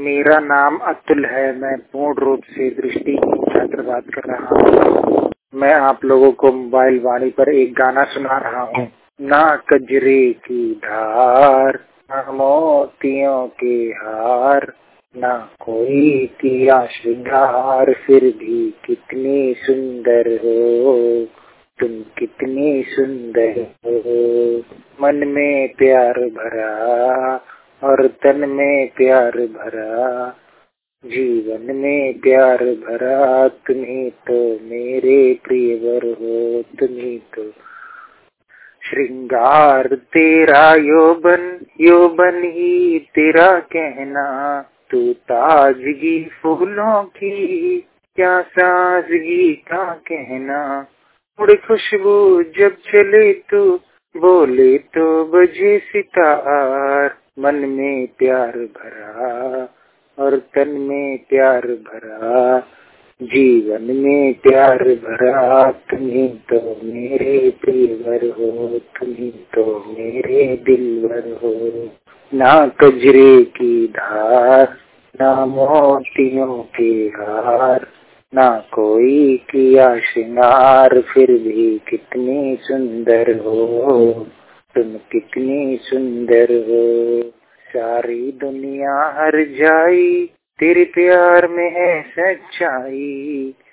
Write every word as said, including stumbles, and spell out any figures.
मेरा नाम अतुल है। मैं पूर्ण रूप से दृष्टिहीन छात्र बात कर रहा हूँ। मैं आप लोगों को मोबाइल वाणी पर एक गाना सुना रहा हूँ। ना कजरे की धार, ना मोतियों के हार, ना कोई किया श्रृंगार, फिर भी कितनी सुंदर हो तुम, कितनी सुंदर हो। मन में प्यार भरा और तन में प्यार भरा, जीवन में प्यार भरा, तुम्ही तो मेरे प्रियवर हो, तुम्ही तो श्रृंगार तेरा यौवन, यौवन ही तेरा कहना, तू ताजगी फूलों की, क्या साजगी का कहना। थोड़ी खुशबू जब चले तो बोले तो बजे सितार, मन में प्यार भरा और तन में प्यार भरा, जीवन में प्यार भरा, तुम्ही तो मेरे प्रियवर हो, तुम्ही तो मेरे दिलवर हो। ना कजरे की धार, ना मोतियों के हार, ना कोई किया श्रृंगार, फिर भी कितनी सुंदर हो तुम, कितनी सुंदर हो। सारी दुनिया हर जाई, तेरे प्यार में है सच्चाई,